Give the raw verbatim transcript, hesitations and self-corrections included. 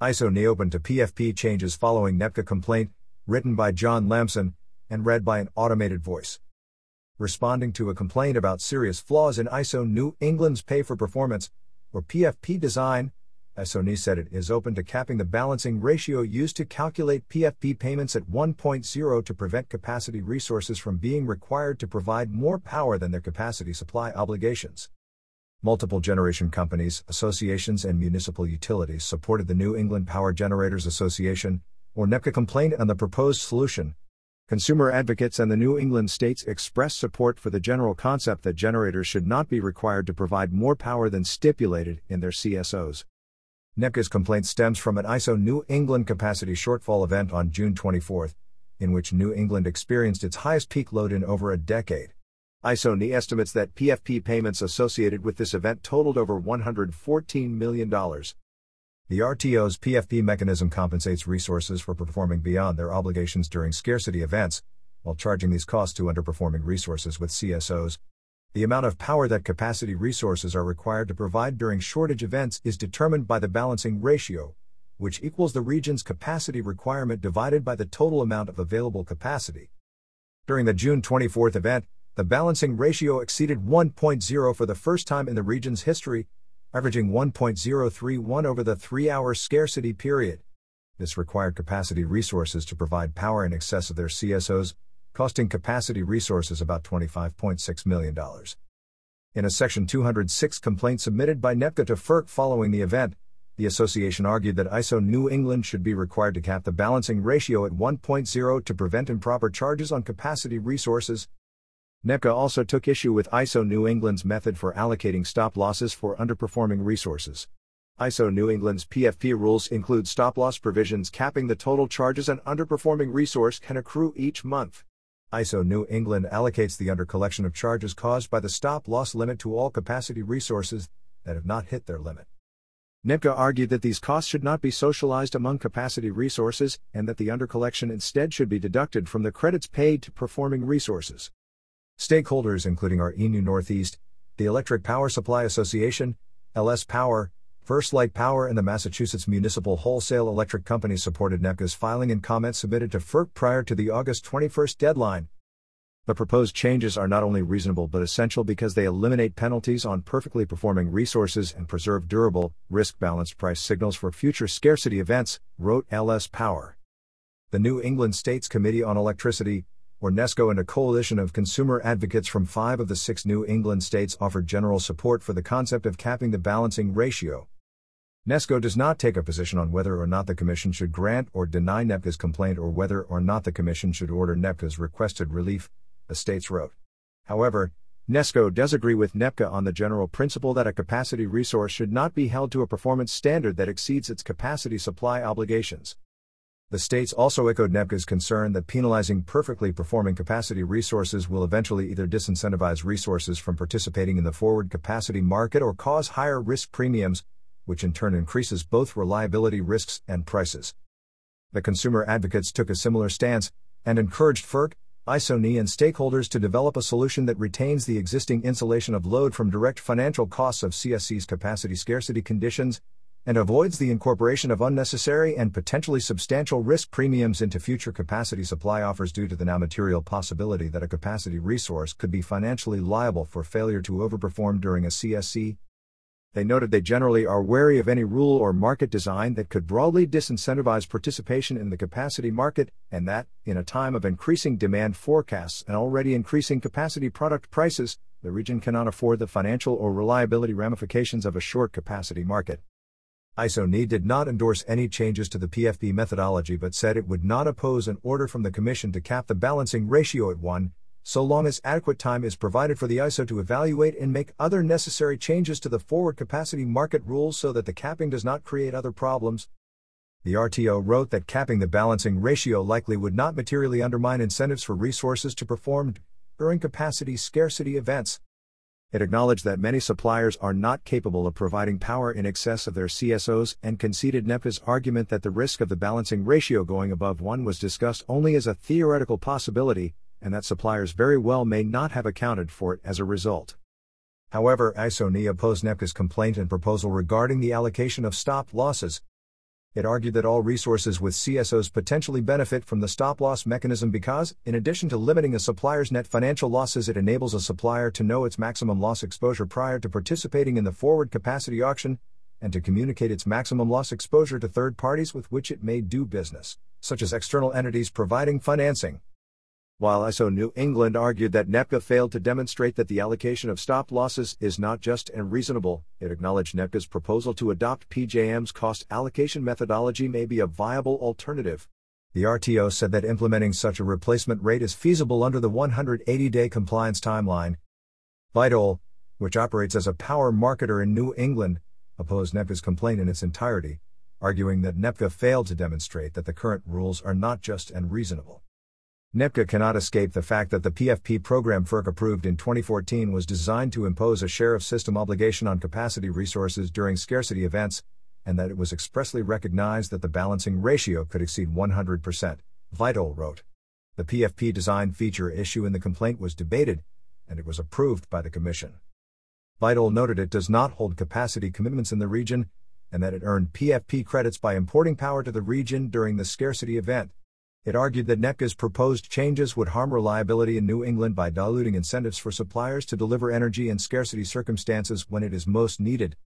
I S O N E opened to P F P changes following NEPCA complaint, written by John Lamson, and read by an automated voice. Responding to a complaint about serious flaws in I S O New England's pay for performance, or P F P design, I S O N E said it is open to capping the balancing ratio used to calculate P F P payments at one point zero to prevent capacity resources from being required to provide more power than their capacity supply obligations. Multiple generation companies, associations, and municipal utilities supported the New England Power Generators Association, or NEPCA complaint on the proposed solution. Consumer advocates and the New England states expressed support for the general concept that generators should not be required to provide more power than stipulated in their C S Os. NEPCA's complaint stems from an I S O New England capacity shortfall event on June twenty-fourth, in which New England experienced its highest peak load in over a decade. I S O N E estimates that P F P payments associated with this event totaled over one hundred fourteen million dollars. The R T O's P F P mechanism compensates resources for performing beyond their obligations during scarcity events, while charging these costs to underperforming resources with C S Os. The amount of power that capacity resources are required to provide during shortage events is determined by the balancing ratio, which equals the region's capacity requirement divided by the total amount of available capacity. During the June twenty-fourth event, the balancing ratio exceeded one point zero for the first time in the region's history, averaging one point zero three one over the three-hour scarcity period. This required capacity resources to provide power in excess of their C S Os, costing capacity resources about twenty-five point six million dollars. In a Section two hundred six complaint submitted by NEPCA to F E R C following the event, the association argued that I S O New England should be required to cap the balancing ratio at one point zero to prevent improper charges on capacity resources. NEPCA also took issue with I S O New England's method for allocating stop losses for underperforming resources. I S O New England's P F P rules include stop-loss provisions capping the total charges an underperforming resource can accrue each month. I S O New England allocates the undercollection of charges caused by the stop-loss limit to all capacity resources that have not hit their limit. NEPCA argued that these costs should not be socialized among capacity resources and that the undercollection instead should be deducted from the credits paid to performing resources. Stakeholders including R E New Northeast, the Electric Power Supply Association, L S Power, First Light Power and the Massachusetts Municipal Wholesale Electric Company supported NEPCA's filing and comments submitted to F E R C prior to the August twenty-first deadline. The proposed changes are not only reasonable but essential because they eliminate penalties on perfectly performing resources and preserve durable, risk-balanced price signals for future scarcity events, wrote L S Power. The New England States Committee on Electricity, or NESCO, and a coalition of consumer advocates from five of the six New England states offered general support for the concept of capping the balancing ratio. NESCO does not take a position on whether or not the Commission should grant or deny NEPCA's complaint or whether or not the Commission should order NEPCA's requested relief, the states wrote. However, NESCO does agree with NEPCA on the general principle that a capacity resource should not be held to a performance standard that exceeds its capacity supply obligations. The states also echoed NEPCA's concern that penalizing perfectly performing capacity resources will eventually either disincentivize resources from participating in the forward capacity market or cause higher risk premiums, which in turn increases both reliability risks and prices. The consumer advocates took a similar stance, and encouraged F E R C, I S O N E and stakeholders to develop a solution that retains the existing insulation of load from direct financial costs of C S C's capacity scarcity conditions, and avoids the incorporation of unnecessary and potentially substantial risk premiums into future capacity supply offers due to the now material possibility that a capacity resource could be financially liable for failure to overperform during a C S C. They noted they generally are wary of any rule or market design that could broadly disincentivize participation in the capacity market, and that, in a time of increasing demand forecasts and already increasing capacity product prices, the region cannot afford the financial or reliability ramifications of a short capacity market. I S O N E did not endorse any changes to the P F P methodology but said it would not oppose an order from the Commission to cap the balancing ratio at one, so long as adequate time is provided for the I S O to evaluate and make other necessary changes to the forward capacity market rules so that the capping does not create other problems. The R T O wrote that capping the balancing ratio likely would not materially undermine incentives for resources to perform during capacity scarcity events. It acknowledged that many suppliers are not capable of providing power in excess of their C S Os and conceded NEPCA's argument that the risk of the balancing ratio going above one was discussed only as a theoretical possibility, and that suppliers very well may not have accounted for it as a result. However, I S O N E opposed NEPCA's complaint and proposal regarding the allocation of stop losses. It argued that all resources with C S Os potentially benefit from the stop-loss mechanism because, in addition to limiting a supplier's net financial losses, it enables a supplier to know its maximum loss exposure prior to participating in the forward capacity auction, and to communicate its maximum loss exposure to third parties with which it may do business, such as external entities providing financing. While I S O New England argued that NEPCA failed to demonstrate that the allocation of stop losses is not just and reasonable, it acknowledged NEPCA's proposal to adopt P J M's cost allocation methodology may be a viable alternative. The R T O said that implementing such a replacement rate is feasible under the one hundred eighty day compliance timeline. Vitol, which operates as a power marketer in New England, opposed NEPCA's complaint in its entirety, arguing that NEPCA failed to demonstrate that the current rules are not just and reasonable. NEPCA cannot escape the fact that the P F P program FERC approved in twenty fourteen was designed to impose a share of system obligation on capacity resources during scarcity events, and that it was expressly recognized that the balancing ratio could exceed one hundred percent, Vitol wrote. The P F P design feature issue in the complaint was debated, and it was approved by the Commission. Vitol noted it does not hold capacity commitments in the region, and that it earned P F P credits by importing power to the region during the scarcity event. It argued that NEPCA's proposed changes would harm reliability in New England by diluting incentives for suppliers to deliver energy in scarcity circumstances when it is most needed.